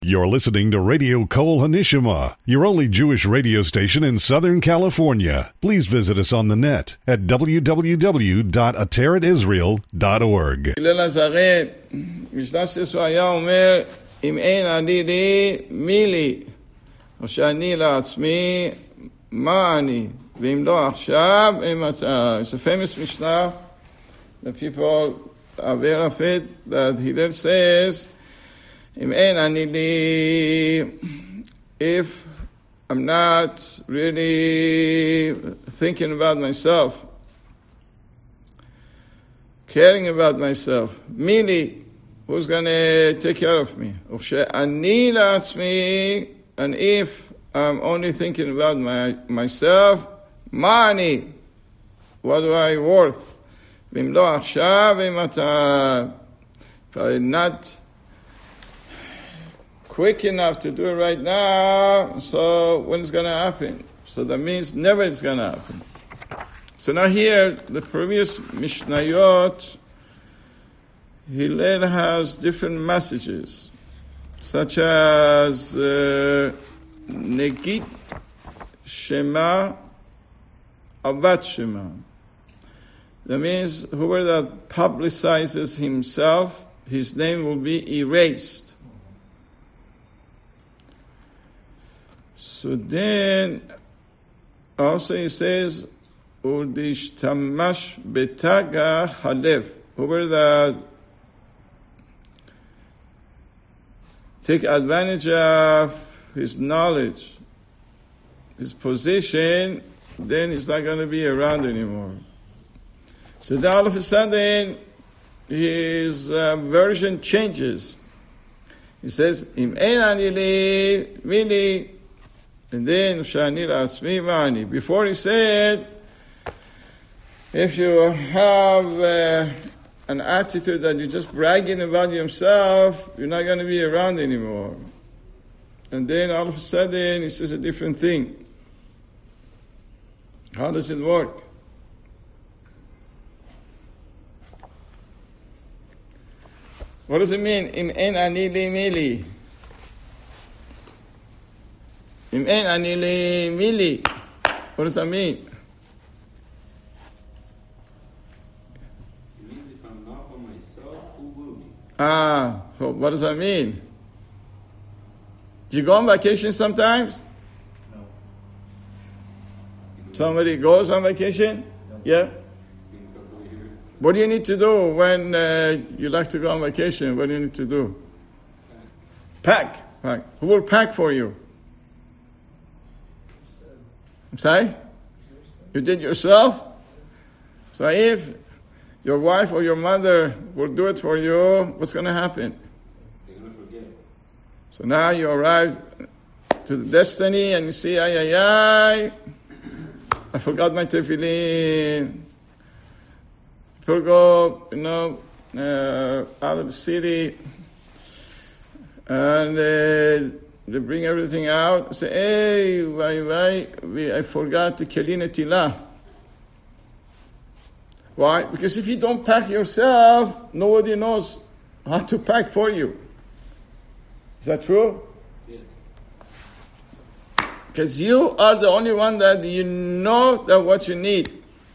You're listening to Radio Kol Hanishima, your only Jewish radio station in Southern California. Please visit us on the net at www.ateratisrael.org. היה אומר, אם אין אני לי, מי לי? או שאני לעצמי, מה אני? ואם לא עכשיו, it's a famous Mishnah that people are aware of it, that Hillel says, אם אין אני לי, if I'm not really thinking about myself, caring about myself, מי לי? Who's going to take care of me? וכשאני לעצמי, and if I'm only thinking about myself, מה אני? What do I worth? ואם לא עכשיו, אם אתה not quick enough to do it right now, so when it's going to happen? So that means never it's going to happen. So now here, the previous Mishnayot, Hillel has different messages, such as Negit Shema, Avat Shema. That means whoever that publicizes himself, his name will be erased. So then, also he says, Udishtamash betaga halev. Whoever that take advantage of his knowledge, his position, then he's not going to be around anymore. So then all of a sudden, his version changes. He says, Im ein ani li, mi li. And then, Shani la'atzmi ma'ani. Before he said, if you have an attitude that you're just bragging about yourself, you're not going to be around anymore. And then all of a sudden, he says a different thing. How does it work? What does it mean? Im en ani li mili. Im en ani li mili. What does that mean? It means if I'm not for myself, who will be? So what does that mean? You go on vacation sometimes? No. Somebody goes on vacation? Yeah? What do you need to do when you like to go on vacation? What do you need to do? Pack. Who will pack for you? I'm sorry? You did yourself? So if your wife or your mother will do it for you, what's going to happen? They're going to forget. So now you arrive to the destiny and you see, I forgot my tefillin. People go, out of the city and they bring everything out. Say, hey, I forgot the keli netilah. Why? Because if you don't pack yourself, nobody knows how to pack for you. Is that true? Yes. Because you are the only one that you know that what you need.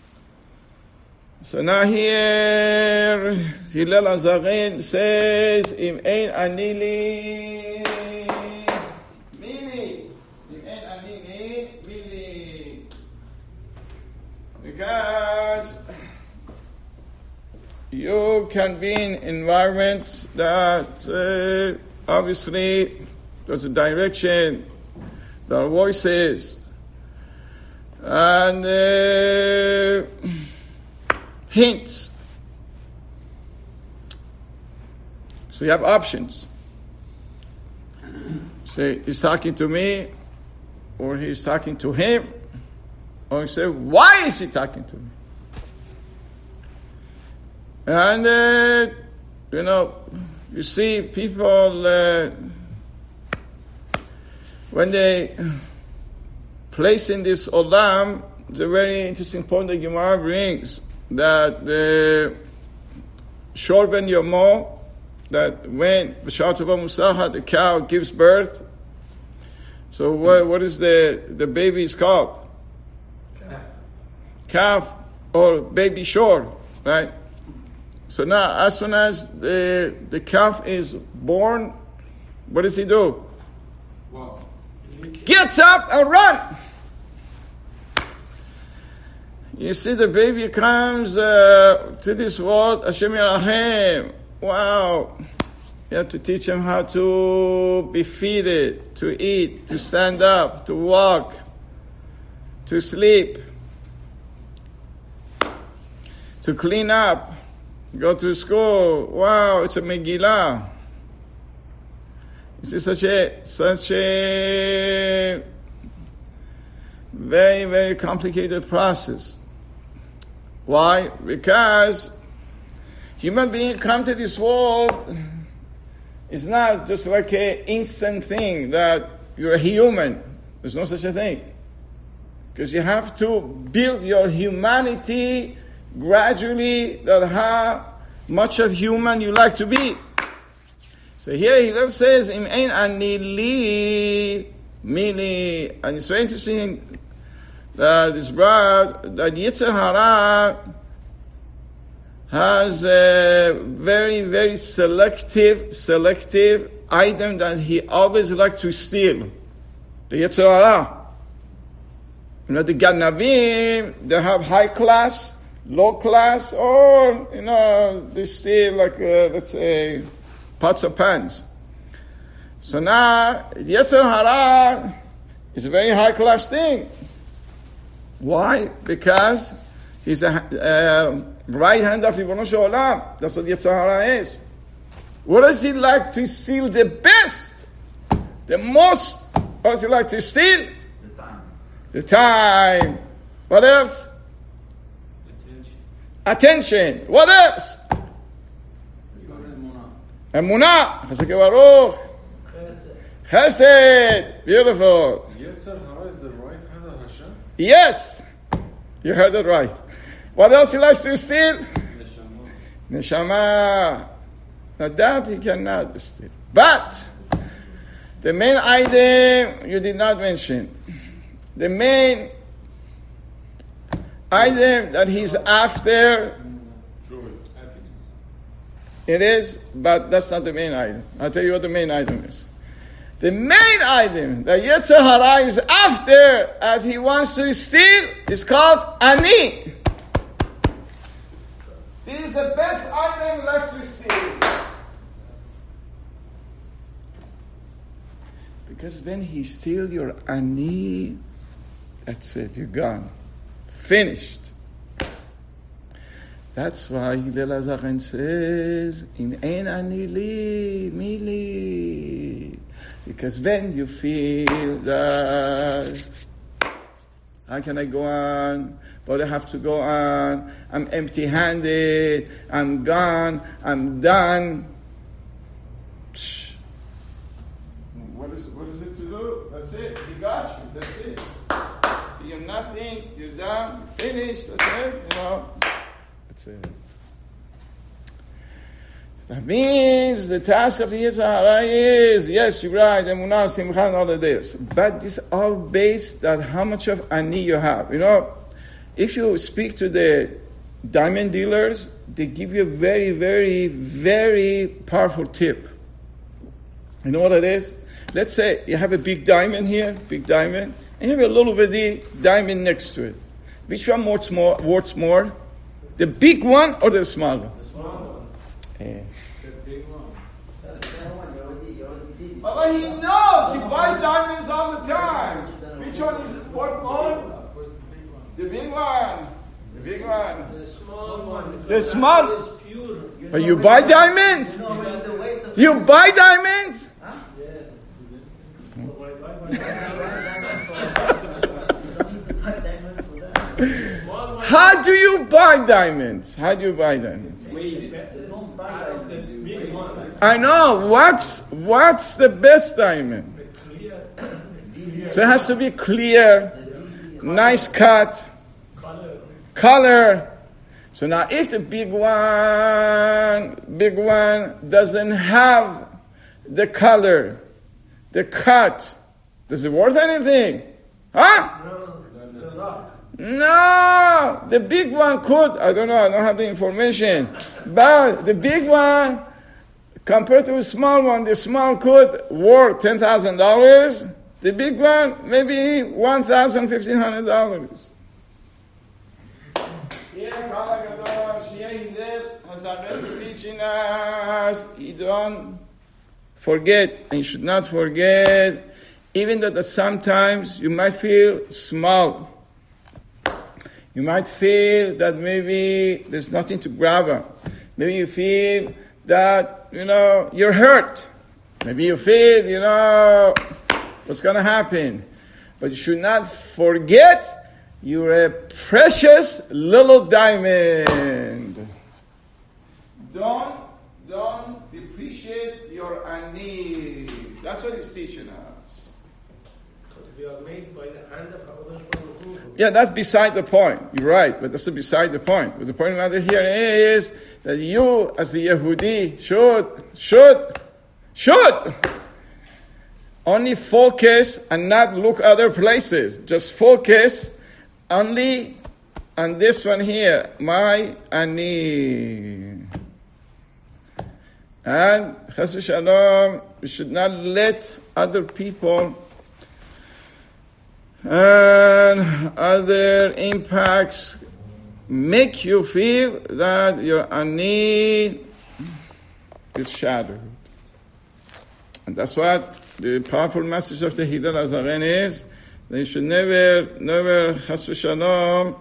So now here, Hillel HaZaken says, Im ein ani li, mi li. Im ein ani li, mi li. Because you can be in environment that obviously there's a direction, there are voices, and hints. So you have options. Say, he's talking to me, or he's talking to him, or you say, why is he talking to me? And, you see people, when they place in this olam, it's a very interesting point that Gemara brings, that the Shor ben Yomo, that when B'shar Tova Musaha, the cow gives birth, so what is the baby's called? Calf or baby shore, right? So now, as soon as the calf is born, what does he do? Wow. Gets up and run. You see, the baby comes to this world, Hashem Yerachem. Wow. You have to teach him how to be feeded, to eat, to stand up, to walk, to sleep, to clean up, go to school. Wow, it's a Megillah. This is such a very, very complicated process. Why? Because human being come to this world is not just like an instant thing that you're a human. There's no such a thing. Because you have to build your humanity gradually, that how much of human you like to be. So here he says, Im ein ani li mili. And it's very interesting that it's brought that Yetzer Hara has a very, very selective item that he always likes to steal. The Yetzer Hara. You know, the Ganavim, they have high class, low class, or, you know, they steal like, let's say, pots of pans. So now, Yetzer Hara is a very high class thing. Why? Because he's a right hand of Ribono Shel Olam. That's what Yetzer Hara is. What does he like to steal the best? The most? What does he like to steal? The time. What else? Attention. What else? Emunah. Chesed Baruch. Chesed. Beautiful. Yetzer Hara is the right hand of Hashem? Yes. You heard it right. What else he likes to steal? Neshama. Now that he cannot steal. But the main item you did not mention. The main item that he's after, it is, but that's not the main item. I'll tell you what the main item is. The main item that Yetzer Hara is after, as he wants to steal, is called Ani. This is the best item he likes to steal. Because when he steals your Ani, that's it, you're gone. Finished. That's why Hillel HaZaken says, Im ein ani li, mi li. Because when you feel that, how can I go on? But I have to go on. I'm empty-handed. I'm gone. I'm done. What is it to do? That's it. He got you. That's it. So you're nothing. You're done. You're finished. That's it. You know. That's it. That means the task of the Yetzer Hara is, yes, you're right, Emunah, Simcha, and all of this. But this all based on how much of Ani you have. You know, if you speak to the diamond dealers, they give you a very, very, very powerful tip. You know what it is? Let's say you have a big diamond here, big diamond, and you have a little bitty diamond next to it. Which one worth more? The big one or the small one? The small one. Yeah. The big one. But he knows. He buys diamonds all the time. Which one is worth more? The big one. The big one. The small one. The small. Is pure. But you buy diamonds? You buy diamonds? How do you buy diamonds? How do you buy diamonds? I know. What's the best diamond? So it has to be clear, nice cut, color. So now if the big one doesn't have the color, the cut, does it worth anything? Huh? No, the big one could, I don't know, I don't have the information. But the big one, compared to a small one, the small could worth $10,000. The big one, maybe $1,000, $1,500. Hazar is teaching us, you don't forget, and you should not forget, even though that sometimes you might feel small. You might feel that maybe there's nothing to grab on. Maybe you feel that, you're hurt. Maybe you feel, what's going to happen. But you should not forget you're a precious little diamond. Don't depreciate your ani. That's what he's teaching us. Because we are made by the hand of HaKadosh Baruch Hu. Yeah, that's beside the point. You're right, but that's beside the point. But the point matter here is that you, as the Yehudi, should only focus and not look other places. Just focus only on this one here, my ani. And Chas v'Shalom, we should not let other people and other impacts make you feel that your ani is shattered. And that's what the powerful message of the Hillel HaZaken is, that you should never, Chas v'Shalom,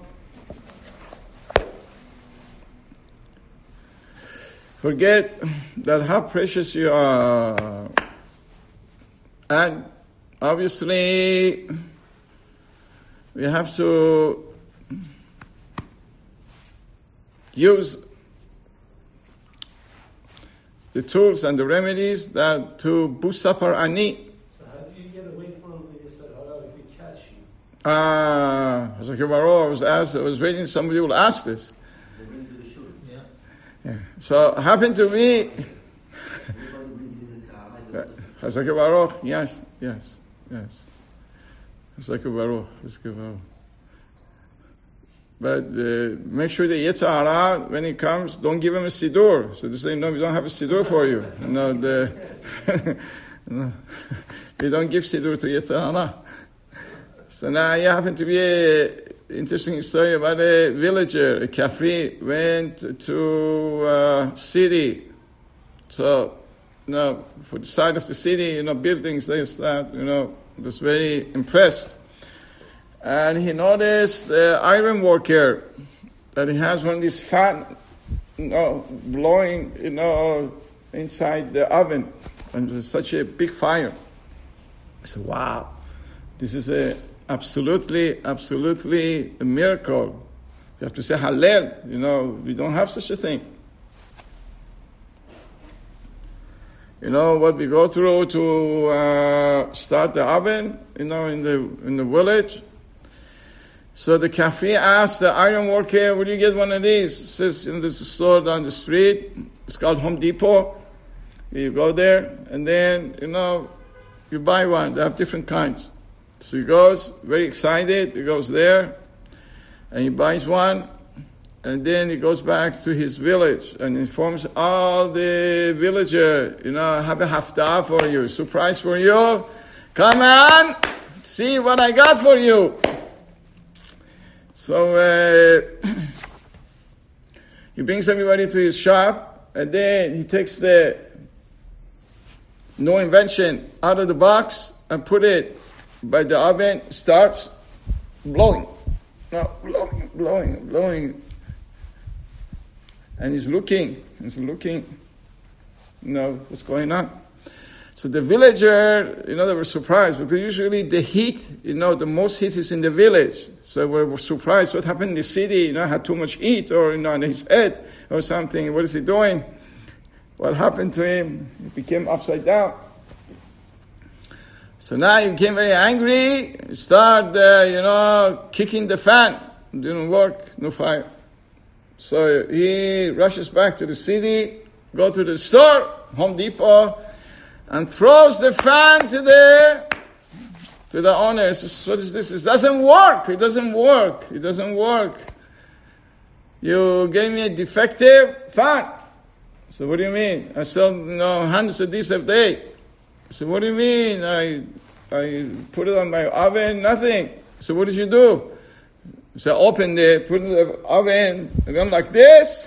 forget that how precious you are. And obviously, we have to use the tools and the remedies that to boost up our ani. So how do you get away from the Yisrael Hara if we catch you? I was waiting somebody will ask this. Yeah. So happened to me. Chazak Baruch, yes. Chazak Baruch. But make sure the Yetzer Hara, when he comes, don't give him a siddur. So they say, no, we don't have a siddur for you. No, we don't give siddur to Yetzer Hara. So now here happened to be an interesting story about a villager, a kafir, went to a city. So, for the side of the city, buildings, this, that, was very impressed. And he noticed the iron worker, that he has one of these fan, blowing, inside the oven. And there's such a big fire. I said, wow, this is absolutely a miracle. You have to say Hallel. We don't have such a thing. What we go through to start the oven, in the village. So the kafir asked the iron worker, "Will you get one of these?" He says, "There's a store down the street. It's called Home Depot. You go there, and then you buy one. They have different kinds." So he goes, very excited. He goes there, and he buys one, and then he goes back to his village and informs all the villagers, I have a haftarah for you, surprise for you. Come on, see what I got for you. So he brings everybody to his shop, and then he takes the no invention out of the box and put it by the oven, starts blowing. Blowing. And he's looking, what's going on. So the villager, they were surprised, because usually the heat, the most heat is in the village. So we were surprised what happened in the city, had too much heat, or on his head, or something. What is he doing? What happened to him? He became upside down. So now he became very angry, he started, kicking the fan. It didn't work, no fire. So he rushes back to the city, go to the store, Home Depot, and throws the fan to the owner. He says, what is this? It doesn't work. It doesn't work. It doesn't work. You gave me a defective fan. So what do you mean? I sell hundreds of these a day. So what do you mean? I put it on my oven, nothing. So what did you do? So I opened it, put it in the oven, and then like this,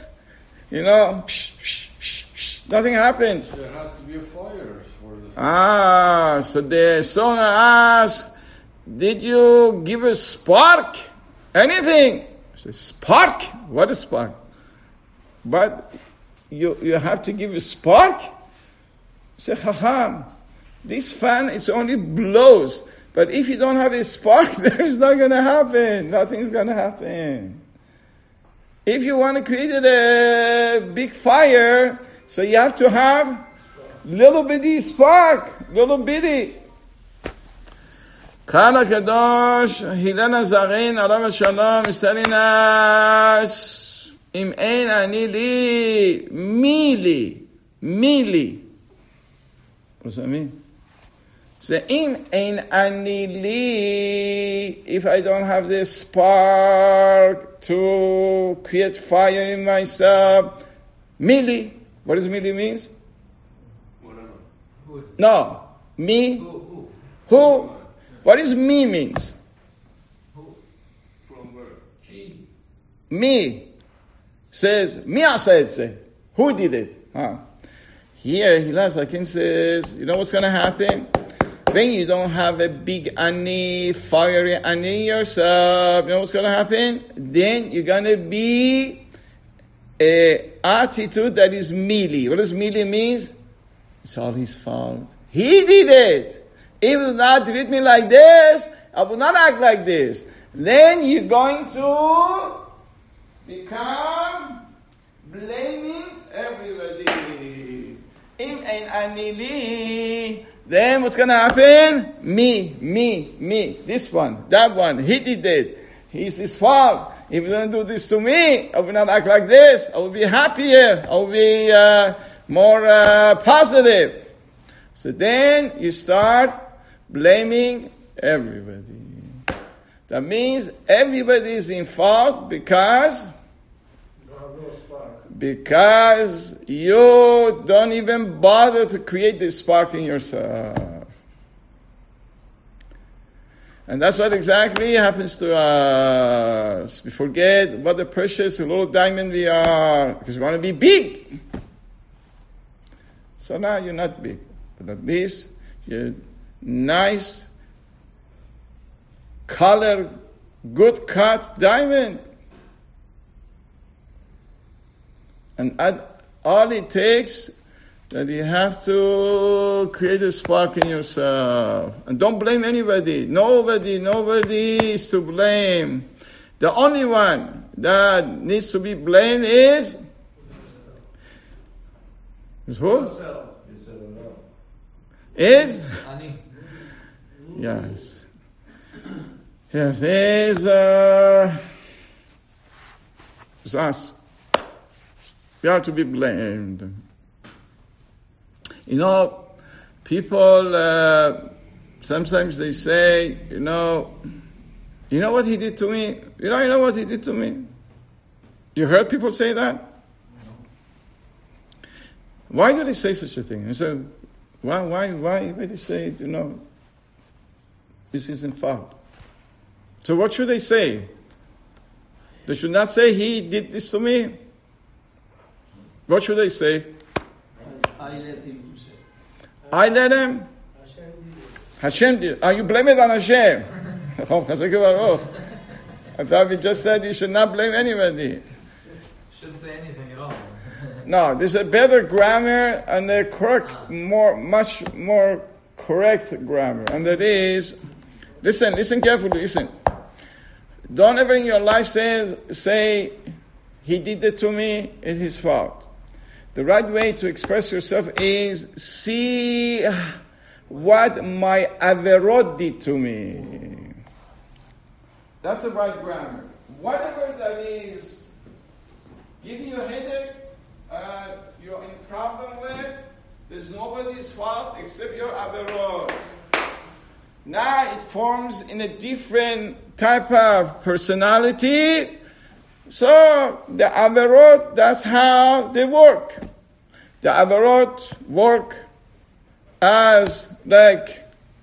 nothing happens. There has to be a fire for the So the son asks, did you give a spark? Anything? I say, spark? What is spark? But you have to give a spark? I say, Chacham, this fan, it only blows. But if you don't have a spark, there's not going to happen. Nothing's going to happen. If you want to create a big fire, so you have to have little bitty spark, little bitty. Kala Kadosh, Hilana Zarin, Alam Shalom, is telling us, Im ein ani li, mili. What does that mean? So, Im ein ani li, if I don't have this spark to create fire in myself, mili. What does mili means? No, me. Who? What does me means? From where? Me. Says, mi asa. Who did it? Here, Hillel Zaken says, you know what's going to happen? When you don't have a big ani, fiery ani yourself, you know what's going to happen? Then you're going to be a attitude that is mili. What does mili mean? It's all his fault. He did it. If you would not treat me like this, I would not act like this. Then you're going to become blaming everybody. Im ein ani li. Then what's going to happen? Me. This one, that one, he did it. It's his fault. If you don't do this to me, I will not act like this. I will be happier. I will be more positive. So then you start blaming everybody. That means everybody is in fault because you don't even bother to create this spark in yourself. And that's what exactly happens to us. We forget what a precious little diamond we are, because we want to be big. So now you're not big, but at least you're nice, colored, good cut diamond. And all it takes that you have to create a spark in yourself. And don't blame anybody. Nobody is to blame. The only one that needs to be blamed is who? Is? Yes. Yes, is us. We are to be blamed. People, sometimes they say, you know what he did to me? You know what he did to me? You heard people say that? Why do they say such a thing? And so, why do they say, this isn't fault? So what should they say? They should not say, he did this to me. What should they say? I let him do so. I let him? Hashem did. You blame it on Hashem. I thought we just said you should not blame anybody. Shouldn't say anything at all. No, there's a better grammar and a much more correct grammar. And that is, listen carefully, listen. Don't ever in your life say, he did it to me, it's his fault. The right way to express yourself is, see what my averot did to me. That's the right grammar. Whatever that is giving you a headache, you're in problem with, there's nobody's fault except your averot. Now it forms in a different type of personality. So the averot, that's how they work. The averot work as like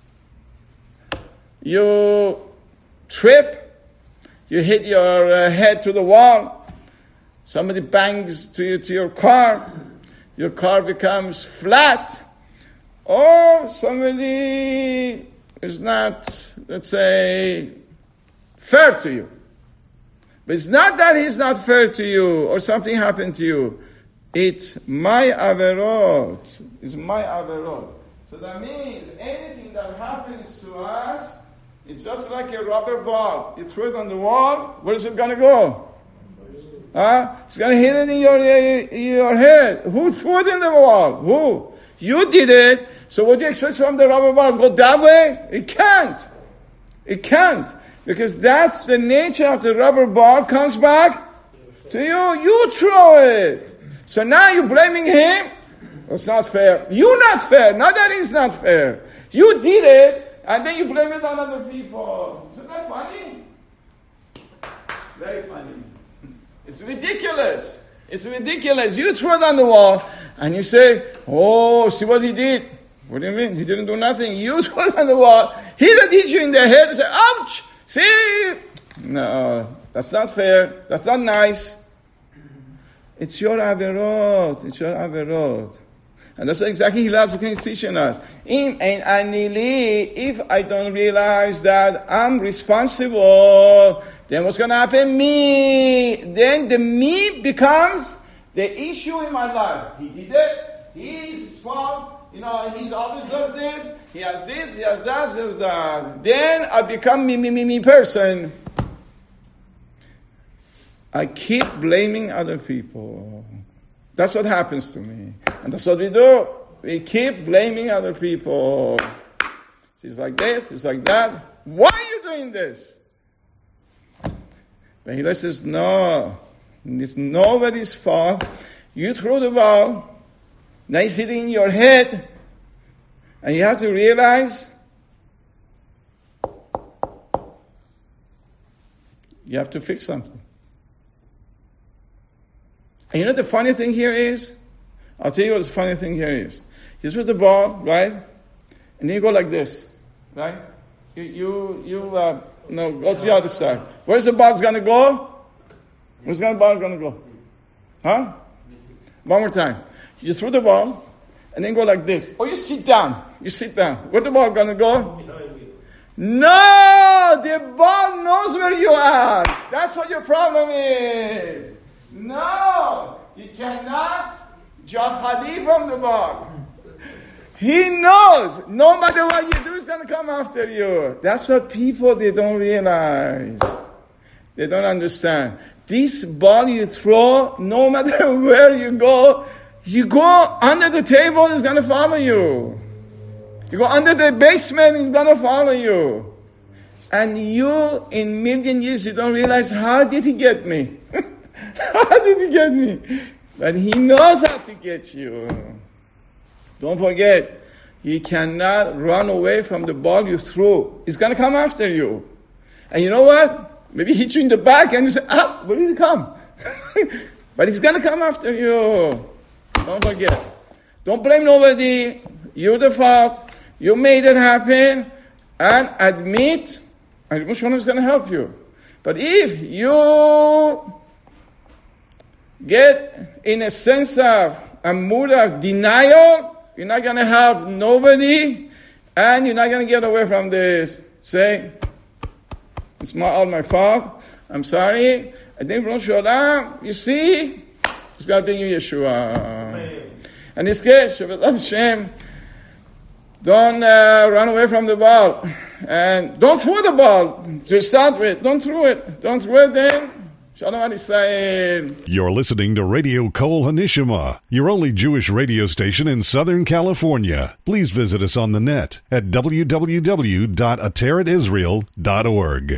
you trip, you hit your head to the wall, somebody bangs to your car becomes flat, or somebody is not, let's say, fair to you. But it's not that he's not fair to you or something happened to you. It's my averot. It's my averot. So that means anything that happens to us, it's just like a rubber ball. You throw it on the wall, where is it going to go? It's going to hit it in your head. Who threw it in the wall? Who? You did it. So what do you expect from the rubber ball? Go that way? It can't. It can't. Because that's the nature of the rubber ball comes back to you. You throw it. So now you're blaming him. That's not fair. You're not fair. Not that it's not fair. You did it, and then you blame it on other people. Isn't that funny? Very funny. It's ridiculous. It's ridiculous. You throw it on the wall, and you say, oh, see what he did. What do you mean? He didn't do nothing. You throw it on the wall. He that hit you in the head and say, ouch! See? No, that's not fair. That's not nice. It's your averot. It's your averot. And that's what exactly Hillel is teaching us. If I don't realize that I'm responsible, then what's going to happen? Me. Then the me becomes the issue in my life. He did it. He's fault. He always does this. He has this. He has that. He has that. Then I become me person. I keep blaming other people. That's what happens to me. And that's what we do. We keep blaming other people. He's like this, he's like that. Why are you doing this? But he says, no, it's nobody's fault. You throw the ball, now it's hitting in your head, and you have to realize you have to fix something. And you know the funny thing here is? I'll tell you what the funny thing here is. You throw the ball, right? And then you go like this, right? You go to the other side. Where's the ball going to go? Where's the ball going to go? Huh? One more time. You throw the ball, and then go like this. Or you sit down. You sit down. Where's the ball going to go? No! The ball knows where you are. That's what your problem is. No! You cannot jahali from the ball. He knows. No matter what you do, he's going to come after you. That's what people, they don't realize. They don't understand. This ball you throw, no matter where you go under the table, it's going to follow you. You go under the basement, it's going to follow you. And you, in million years, you don't realize, how did he get me? How did he get me? But he knows how to get you. Don't forget, you cannot run away from the ball you threw. It's going to come after you. And you know what? Maybe hit you in the back and you say, where did it come? But it's going to come after you. Don't forget. Don't blame nobody. You're the fault. You made it happen. And admit, and Moshe is going to help you. But if you get in a sense of a mood of denial, you're not going to help nobody, and you're not going to get away from this. Say, it's all my fault. I'm sorry. I think Rosh Hashanah, you see, it's going to bring you Yeshua. And this case, Hashem, don't run away from the ball. And don't throw the ball to start with. Don't throw it. Don't throw it then. Shalom Israel. You're listening to Radio Kol Hanishima, your only Jewish radio station in Southern California. Please visit us on the net at www.ateratisrael.org.